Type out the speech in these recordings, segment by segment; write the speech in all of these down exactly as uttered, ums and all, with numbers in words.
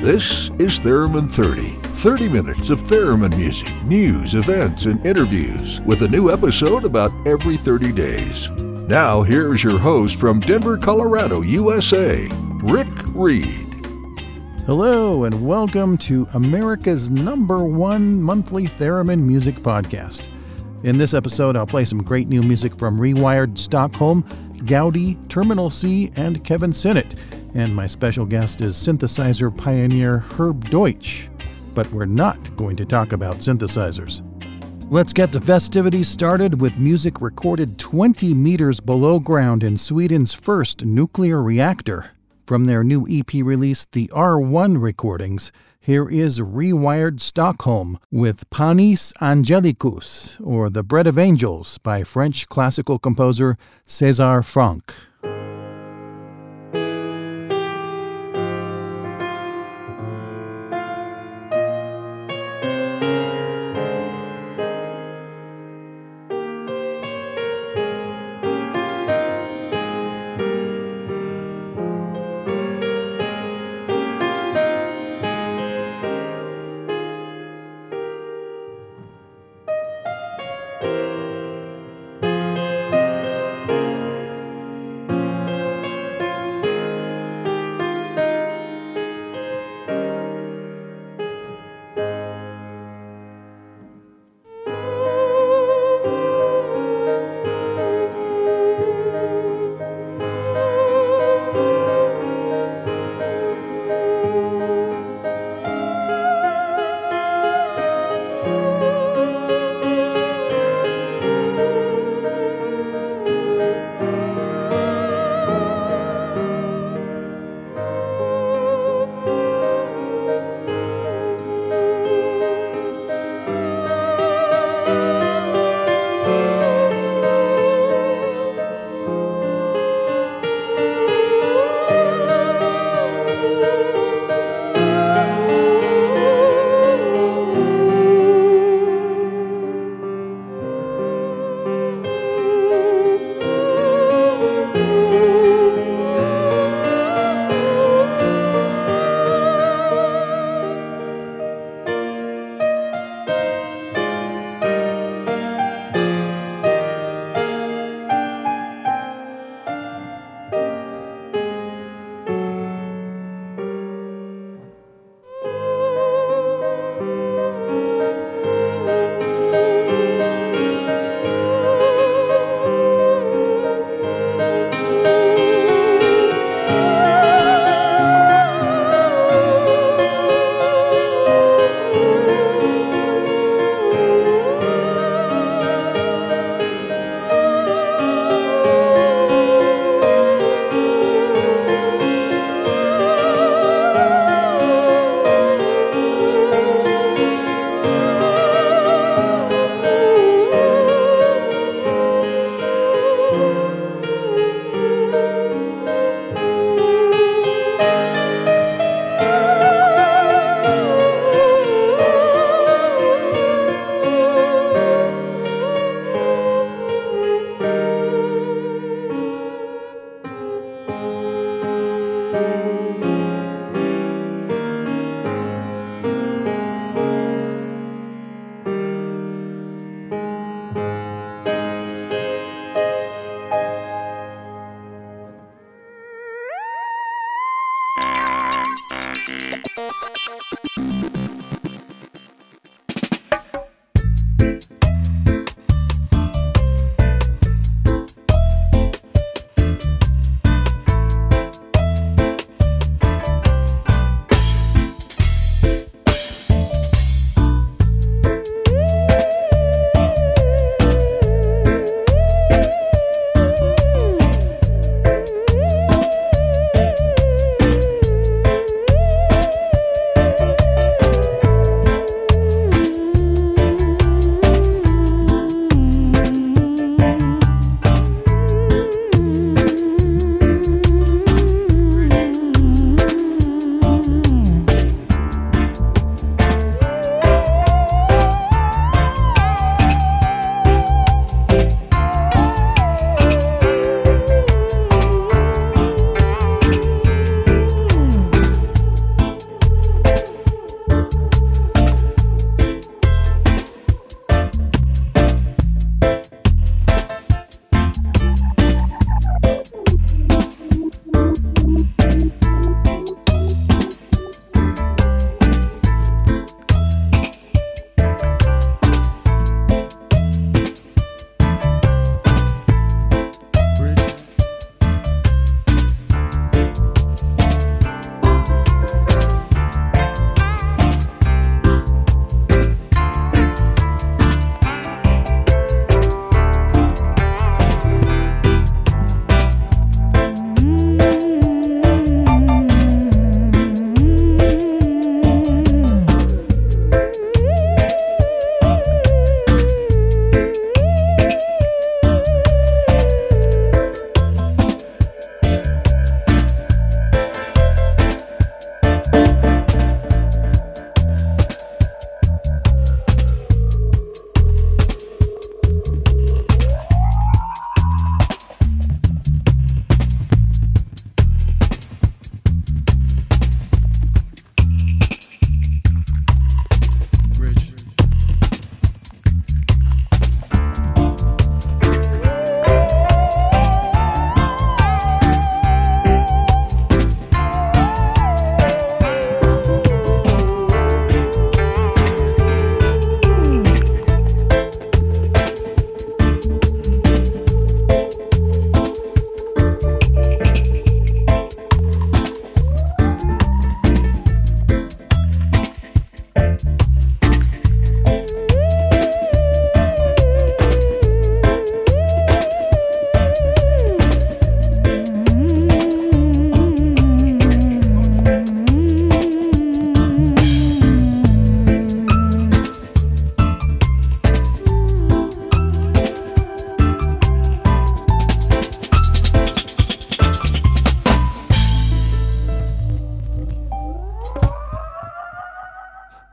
This is Theremin thirty. thirty minutes of Theremin music, news, events, and interviews with a new episode about every thirty days. Now, here's your host from Denver, Colorado, U S A, Rick Reed. Hello, and welcome to America's number one monthly Theremin music podcast. In this episode, I'll play some great new music from Rewired Stockholm, Gaudi, Terminal C, and Kevin Sinnott. And my special guest is synthesizer pioneer Herb Deutsch. But we're not going to talk about synthesizers. Let's get the festivities started with music recorded twenty meters below ground in Sweden's first nuclear reactor. From their new E P release, the R one Recordings, here is Rewired Stockholm with Panis Angelicus, or The Bread of Angels, by French classical composer César Franck.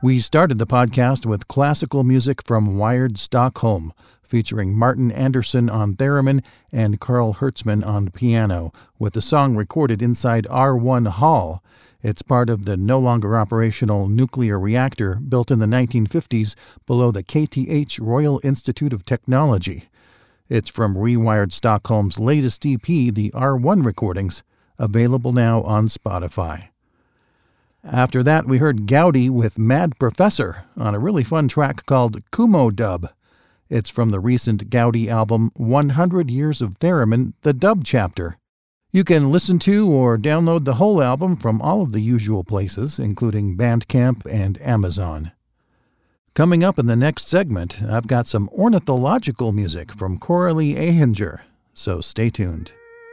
We started the podcast with classical music from Wired Stockholm, featuring Martin Andersson on theremin and Carl Hertzman on piano, with the song recorded inside R one Hall. It's part of the no longer operational nuclear reactor built in the nineteen fifties below the K T H Royal Institute of Technology. It's from Rewired Stockholm's latest E P, the R one Recordings, available now on Spotify. After that, we heard Gaudi with Mad Professor on a really fun track called Kumo Dub. It's from the recent Gaudi album one hundred Years of Theremin, the Dub Chapter. You can listen to or download the whole album from all of the usual places, including Bandcamp and Amazon. Coming up in the next segment, I've got some ornithological music from Coralie Ehinger, so stay tuned.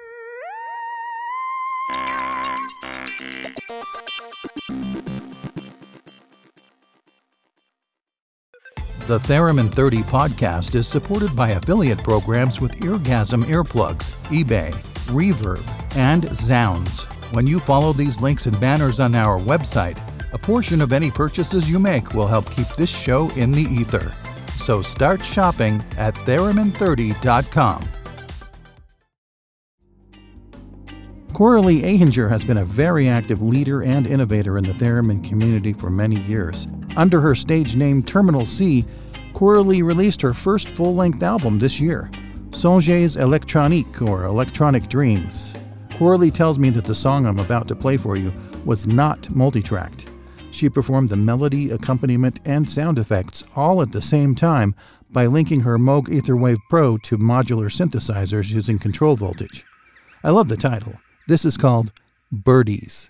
The Theremin thirty podcast is supported by affiliate programs with Eargasm earplugs, eBay, Reverb, and Zounds. When you follow these links and banners on our website, a portion of any purchases you make will help keep this show in the ether. So start shopping at theremin thirty dot com. Coralie Ehinger has been a very active leader and innovator in the theremin community for many years. Under her stage name Terminal C, Coralie released her first full-length album this year, Songes Electroniques, or Electronic Dreams. Coralie tells me that the song I'm about to play for you was not multitracked. She performed the melody, accompaniment, and sound effects all at the same time by linking her Moog Etherwave Pro to modular synthesizers using control voltage. I love the title. This is called Birdies.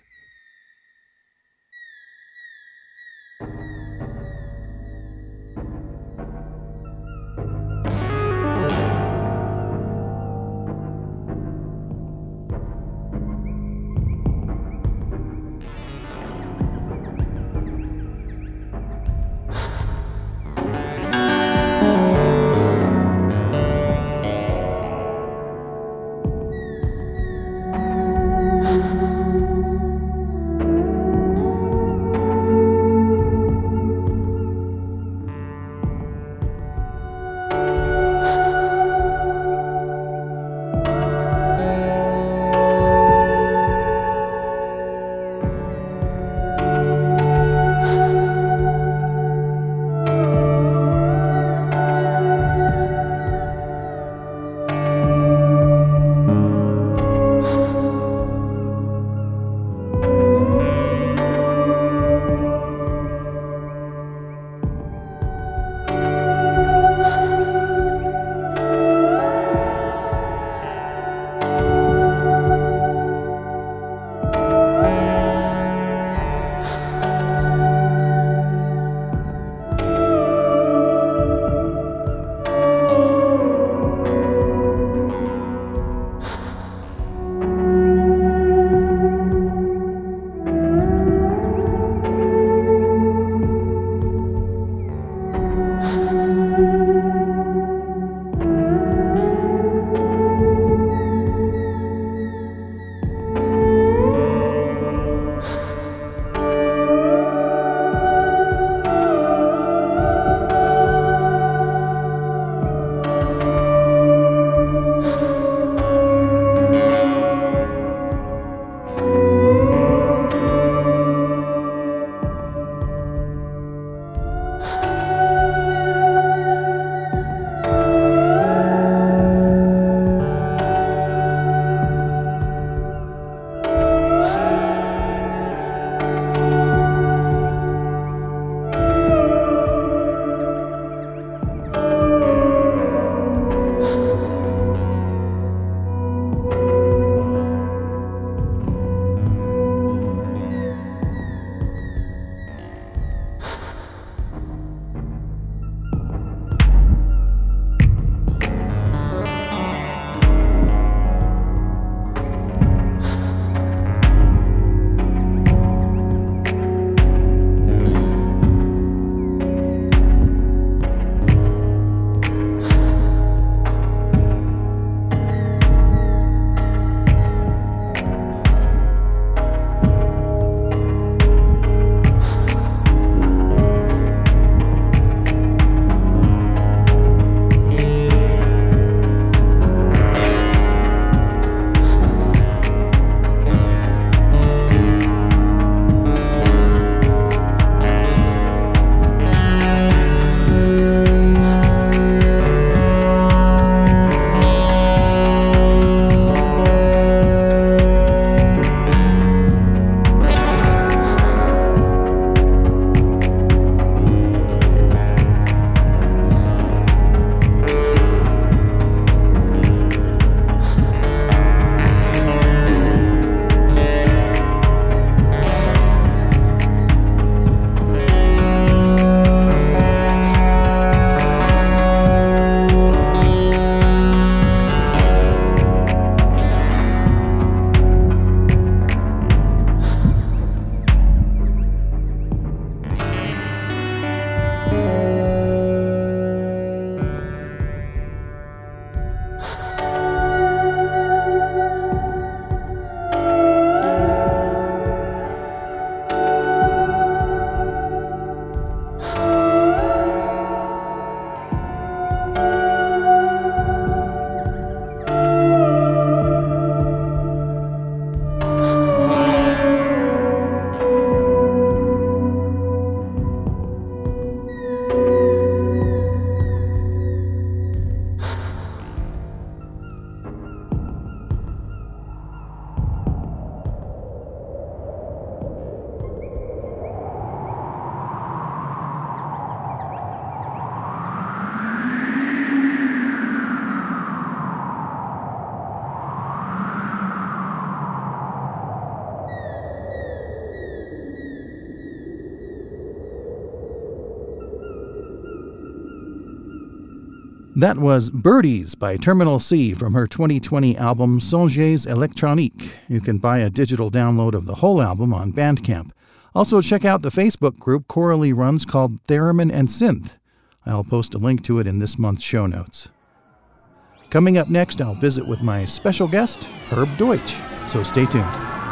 That was Birdies by Terminal C from her twenty twenty album Songes Electroniques. You can buy a digital download of the whole album on Bandcamp. Also, check out the Facebook group Coralie runs called Theremin and Synth. I'll post a link to it in this month's show notes. Coming up next, I'll visit with my special guest, Herb Deutsch. So stay tuned.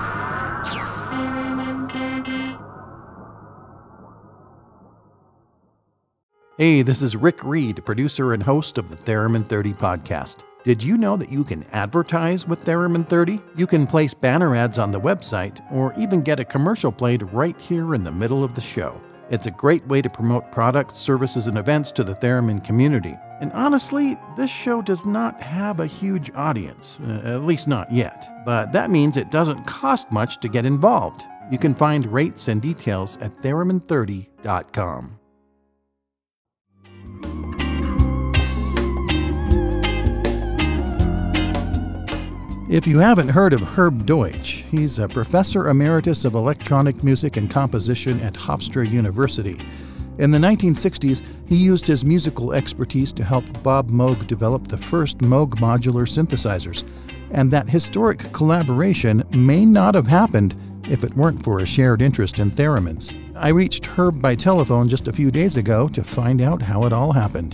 Hey, this is Rick Reed, producer and host of the Theremin thirty podcast. Did you know that you can advertise with Theremin thirty? You can place banner ads on the website or even get a commercial played right here in the middle of the show. It's a great way to promote products, services, and events to the Theremin community. And honestly, this show does not have a huge audience, uh, at least not yet. But that means it doesn't cost much to get involved. You can find rates and details at theremin thirty dot com. If you haven't heard of Herb Deutsch, he's a professor emeritus of electronic music and composition at Hofstra University. In the nineteen sixties, he used his musical expertise to help Bob Moog develop the first Moog modular synthesizers, and that historic collaboration may not have happened if it weren't for a shared interest in theremins. I reached Herb by telephone just a few days ago to find out how it all happened.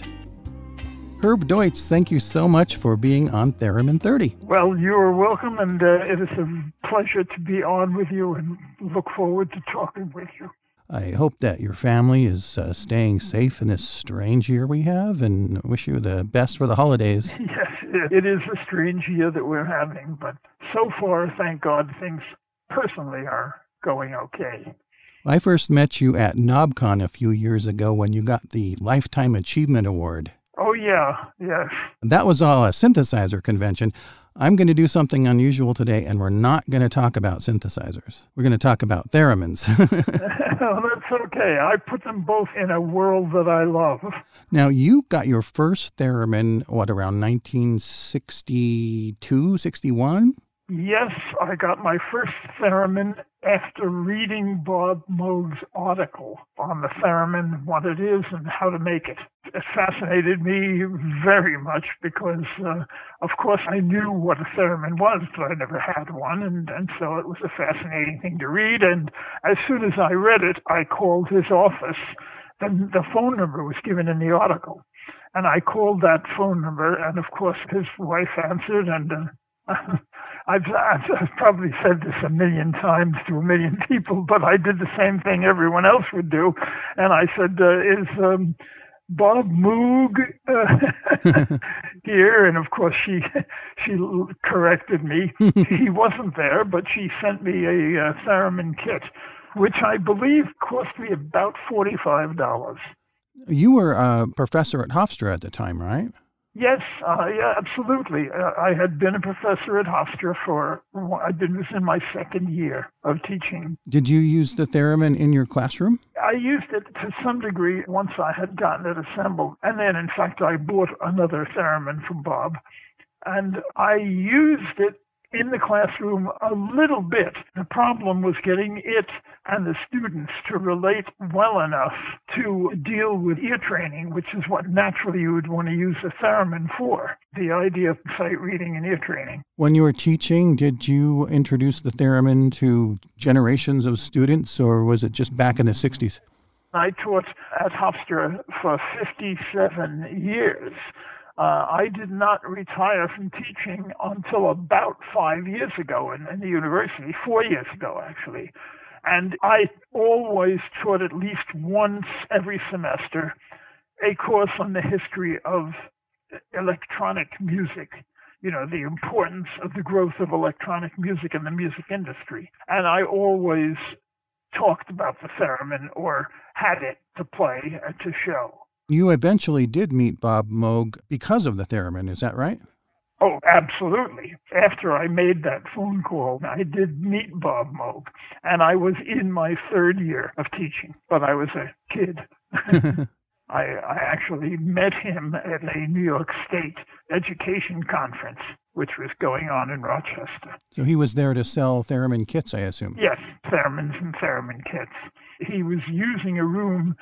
Herb Deutsch, thank you so much for being on Theremin thirty. Well, you are welcome, and uh, it is a pleasure to be on with you and look forward to talking with you. I hope that your family is uh, staying safe in this strange year we have, and wish you the best for the holidays. Yes, it is a strange year that we're having, but so far, thank God, things personally are going okay. I first met you at KnobCon a few years ago when you got the Lifetime Achievement Award. Oh, yeah, yes. That was all a synthesizer convention. I'm going to do something unusual today, and we're not going to talk about synthesizers. We're going to talk about theremins. Well, that's okay. I put them both in a world that I love. Now, you got your first theremin, what, around nineteen sixty-two, sixty-one? Yes, I got my first theremin after reading Bob Moog's article on the theremin, what it is and how to make it. It fascinated me very much because, uh, of course, I knew what a theremin was, but I never had one, and, and so it was a fascinating thing to read. And as soon as I read it, I called his office. The, the phone number was given in the article, and I called that phone number, and of course, his wife answered, and uh, I've, I've probably said this a million times to a million people, but I did the same thing everyone else would do. And I said, uh, is um, Bob Moog uh, here? And of course, she she corrected me. He wasn't there, but she sent me a uh, theremin kit, which I believe cost me about forty-five dollars. You were a professor at Hofstra at the time, right? Yes, uh, yeah, absolutely. Uh, I had been a professor at Hofstra for, I've been in my second year of teaching. Did you use the theremin in your classroom? I used it to some degree once I had gotten it assembled. And then, in fact, I bought another theremin from Bob. And I used it in the classroom a little bit. The problem was getting it and the students to relate well enough to deal with ear training, which is what naturally you would want to use a theremin for, the idea of sight reading and ear training. When you were teaching, did you introduce the theremin to generations of students, or was it just back in the sixties? I taught at Hofstra for fifty-seven years. Uh, I did not retire from teaching until about five years ago in, in the university, four years ago, actually. And I always taught at least once every semester a course on the history of electronic music, you know, the importance of the growth of electronic music in the music industry. And I always talked about the theremin or had it to play and to show. You eventually did meet Bob Moog because of the theremin, is that right? Oh, absolutely. After I made that phone call, I did meet Bob Moog, and I was in my third year of teaching, but I was a kid. I, I actually met him at a New York State education conference, which was going on in Rochester. So he was there to sell theremin kits, I assume? Yes, theremins and theremin kits. He was using a room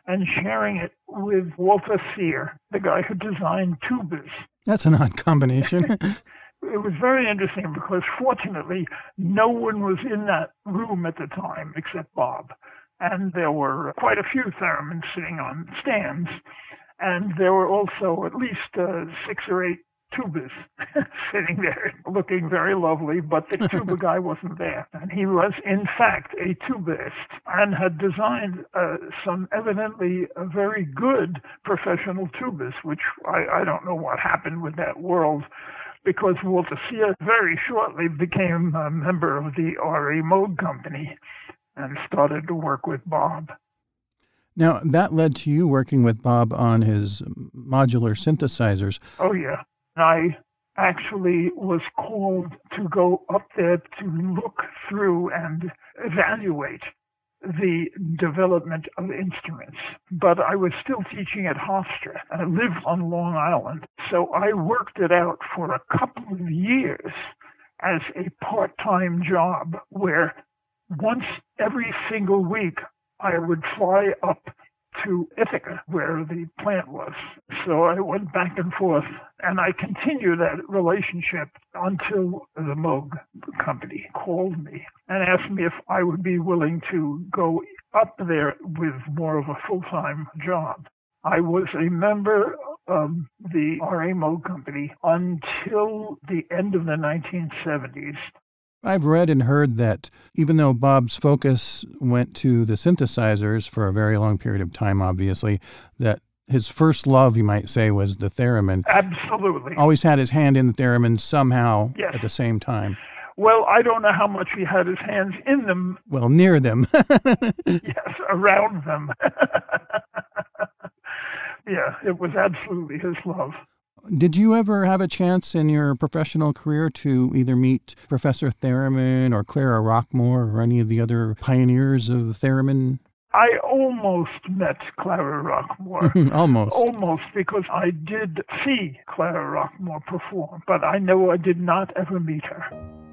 and sharing it with Walter Sear, the guy who designed tubas. That's an odd combination. It was very interesting because fortunately no one was in that room at the time except Bob. And there were quite a few theremins sitting on stands. And there were also at least uh, six or eight tubas sitting there looking very lovely, but the tuba guy wasn't there. And he was, in fact, a tubaist and had designed uh, some evidently uh, very good professional tubas, which I, I don't know what happened with that world, because Walter Sear very shortly became a member of the R A. Moog Company and started to work with Bob. Now, that led to you working with Bob on his modular synthesizers. Oh, yeah. I actually was called to go up there to look through and evaluate the development of instruments. But I was still teaching at Hofstra. I lived on Long Island, so I worked it out for a couple of years as a part-time job where once every single week I would fly up to Ithaca, where the plant was. So I went back and forth, and I continued that relationship until the Moog Company called me and asked me if I would be willing to go up there with more of a full-time job. I was a member of the R A. Moog Company until the end of the nineteen seventies. I've read and heard that even though Bob's focus went to the synthesizers for a very long period of time, obviously, that his first love, you might say, was the theremin. Absolutely. Always had his hand in the theremin somehow yes. at the same time. Well, I don't know how much he had his hands in them. Well, near them. Yes, around them. Yeah, it was absolutely his love. Did you ever have a chance in your professional career to either meet Professor Theremin or Clara Rockmore or any of the other pioneers of theremin? I almost met Clara Rockmore. Almost. Almost, because I did see Clara Rockmore perform, but I know I did not ever meet her.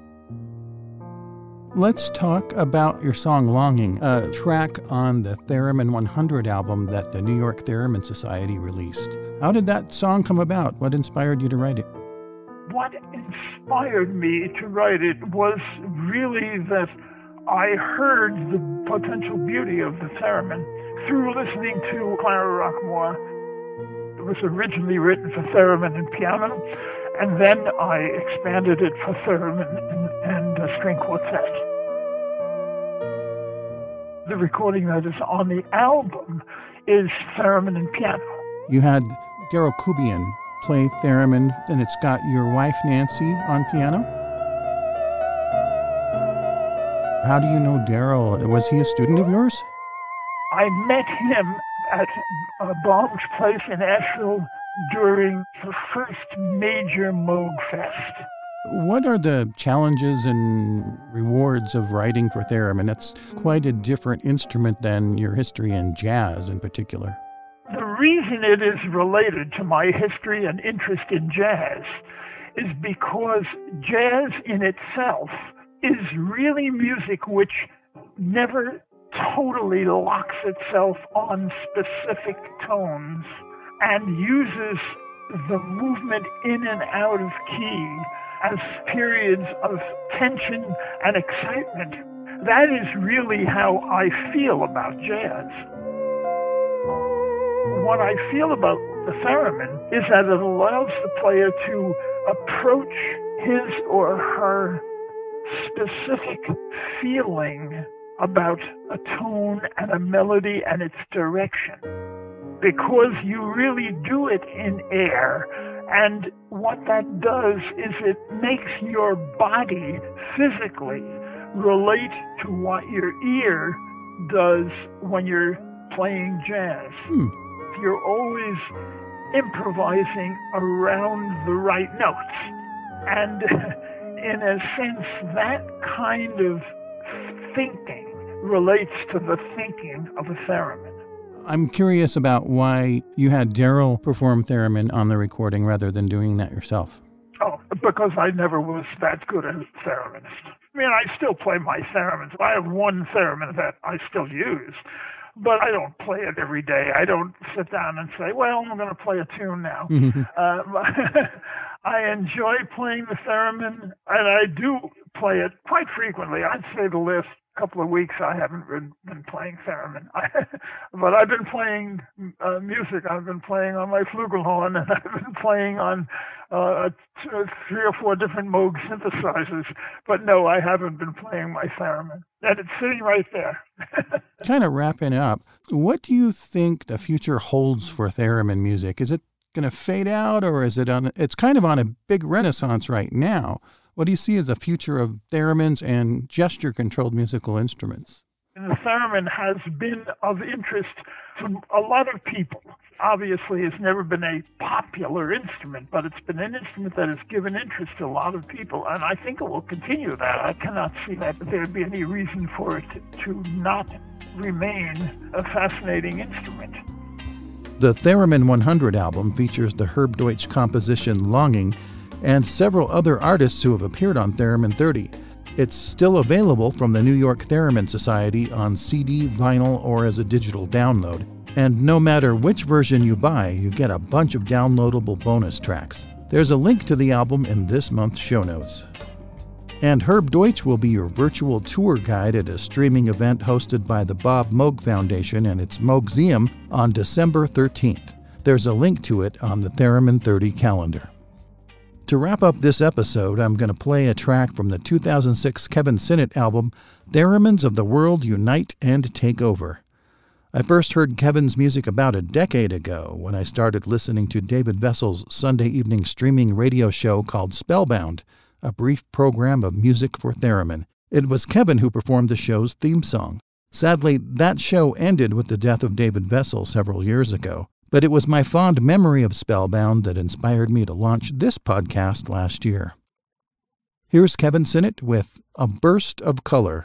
Let's talk about your song Longing, a track on the Theremin one hundred album that the New York Theremin Society released. How did that song come about? What inspired you to write it? What inspired me to write it was really that I heard the potential beauty of the theremin through listening to Clara Rockmore. It was originally written for theremin and piano, and then I expanded it for theremin and, and a string quartet. The recording that is on the album is theremin and piano. You had Daryl Kubian play theremin, and it's got your wife Nancy on piano. How do you know Daryl? Was he a student of yours? I met him at uh, Bob's place in Asheville during the first major Moog Fest. What are the challenges and rewards of writing for theremin? That's quite a different instrument than your history in jazz in particular. The reason it is related to my history and interest in jazz is because jazz in itself is really music which never totally locks itself on specific tones and uses the movement in and out of key as periods of tension and excitement. That is really how I feel about jazz. What I feel about the theremin is that it allows the player to approach his or her specific feeling about a tone and a melody and its direction, because you really do it in air. And what that does is it makes your body physically relate to what your ear does when you're playing jazz. Hmm. You're always improvising around the right notes. And in a sense, that kind of thinking relates to the thinking of a theremin. I'm curious about why you had Daryl perform theremin on the recording rather than doing that yourself. Oh, because I never was that good a thereminist. I mean, I still play my theremins. I have one theremin that I still use, but I don't play it every day. I don't sit down and say, well, I'm going to play a tune now. um, I enjoy playing the theremin, and I do play it quite frequently. I'd say the last couple of weeks I haven't been, been playing theremin. But I've been playing uh, music. I've been playing on my flugelhorn, and I've been playing on uh, t- three or four different Moog synthesizers. But no, I haven't been playing my theremin. And it's sitting right there. Kind of wrapping up, what do you think the future holds for theremin music? Is it going to fade out, or is it on? It's kind of on a big renaissance right now. What do you see as the future of theremins and gesture-controlled musical instruments? And the theremin has been of interest to a lot of people. Obviously, it's never been a popular instrument, but it's been an instrument that has given interest to a lot of people, and I think it will continue that. I cannot see that there'd be any reason for it to not remain a fascinating instrument. The Theremin one hundred album features the Herb Deutsch composition Longing and several other artists who have appeared on Theremin thirty. It's still available from the New York Theremin Society on C D, vinyl, or as a digital download. And no matter which version you buy, you get a bunch of downloadable bonus tracks. There's a link to the album in this month's show notes. And Herb Deutsch will be your virtual tour guide at a streaming event hosted by the Bob Moog Foundation and its Moogseum on December thirteenth. There's a link to it on the Theremin thirty calendar. To wrap up this episode, I'm going to play a track from the two thousand six Kevin Sinnott album, Theremins of the World Unite and Take Over. I first heard Kevin's music about a decade ago when I started listening to David Vessel's Sunday evening streaming radio show called Spellbound, a brief program of music for theremin. It was Kevin who performed the show's theme song. Sadly, that show ended with the death of David Vessel several years ago, but it was my fond memory of Spellbound that inspired me to launch this podcast last year. Here's Kevin Sinnott with A Burst of Color.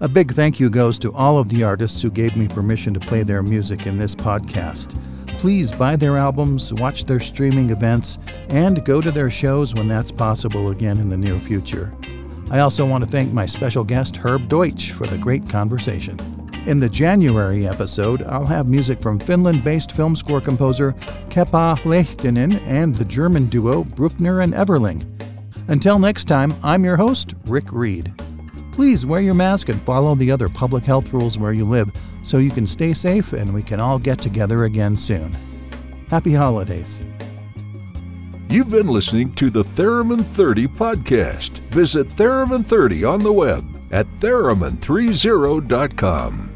A big thank you goes to all of the artists who gave me permission to play their music in this podcast. Please buy their albums, watch their streaming events, and go to their shows when that's possible again in the near future. I also want to thank my special guest, Herb Deutsch, for the great conversation. In the January episode, I'll have music from Finland-based film score composer Kepa Lehtinen and the German duo Bruckner and Everling. Until next time, I'm your host, Rick Reed. Please wear your mask and follow the other public health rules where you live so you can stay safe and we can all get together again soon. Happy holidays. You've been listening to the Theremin thirty podcast. Visit Theremin thirty on the web at theremin thirty dot com.